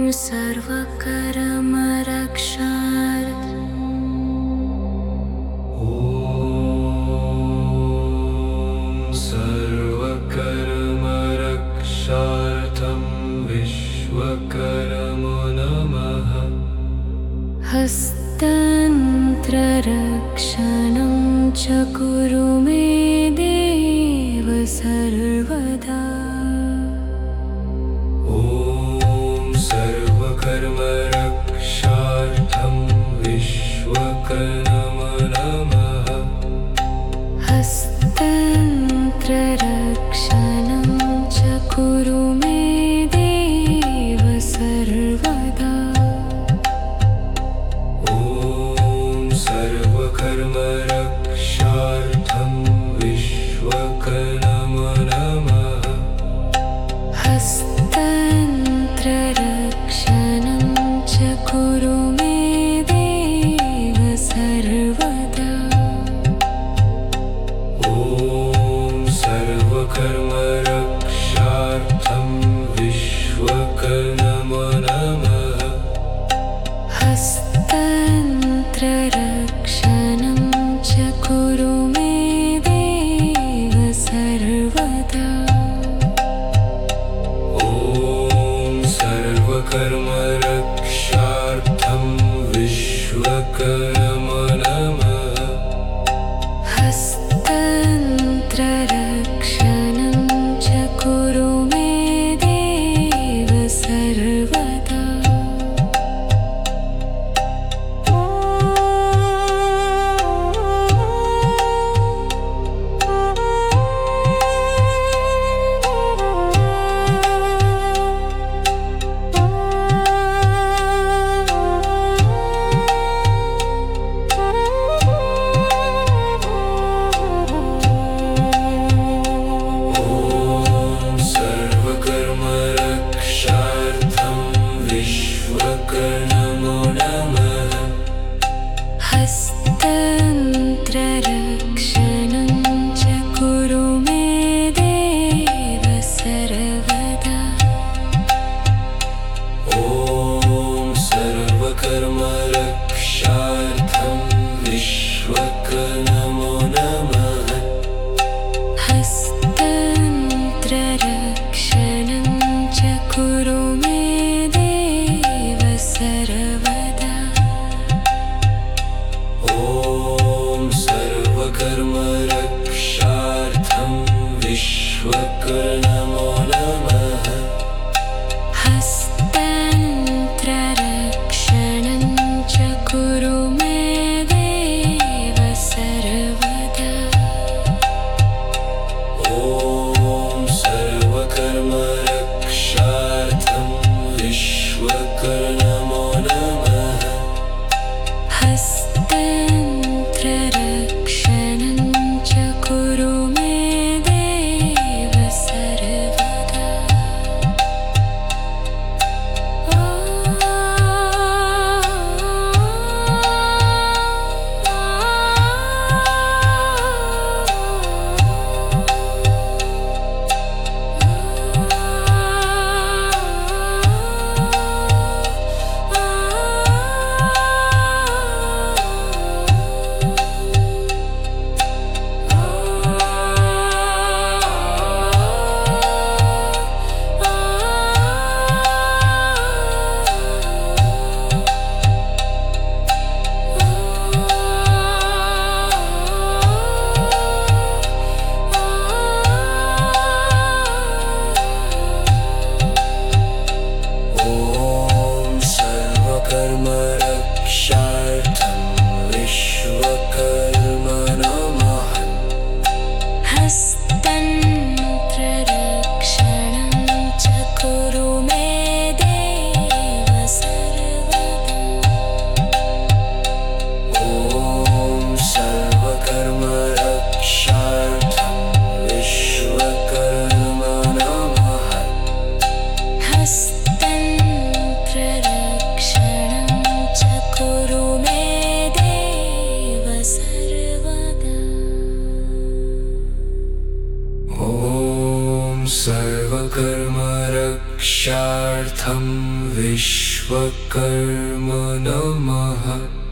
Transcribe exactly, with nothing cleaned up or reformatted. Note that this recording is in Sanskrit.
सर्वकर्मरक्षार्थं विश्वकर्मो नमः। हस्तन्त्ररक्षणं च कुरु मे देव सर्वदा। ॐ सर्वकर्मरक्षार्थं विश्वकर्मो नमः। हस्तन्त्ररक्षणं च कुरु मे देव सर्वदा। ॐ सर्वकर्मरक्षार्थं विश्वकर्मो नमः। हस्तन्त्ररक्षणं च कुरु मे देव सर्वदा। ॐ सर्वकर्मरक्षार्थं विश्वकर्मो नमः। हस्तन्त्ररक्षणं च कुरु मे देव सर्वदा। ॐ सर्वकर्मरक्षार्थं विश्वकर्मो नमः। हस्तन्त्ररक्षणं च कुरु मे देव सर्वदा। विश्वकर्मो नमः। हस्तन्त्ररक्षणं च कुरु मे देव सर्वदा। ॐ सर्वकर्मरक्षार्थं विश्वकर्मो नमः। हस्तन्त्ररक्षणं च कुरु मे देव सर्वदा। ॐ सर्वकर्मरक्षार्थं विश्वकर्मो नमः। हस्तन्त्ररक्षणं च कुरु मे देव सर्वदा। ॐ सर्वकर्मरक्षार्थं कर्मरक्षार्थं विश्वकर्म नमः।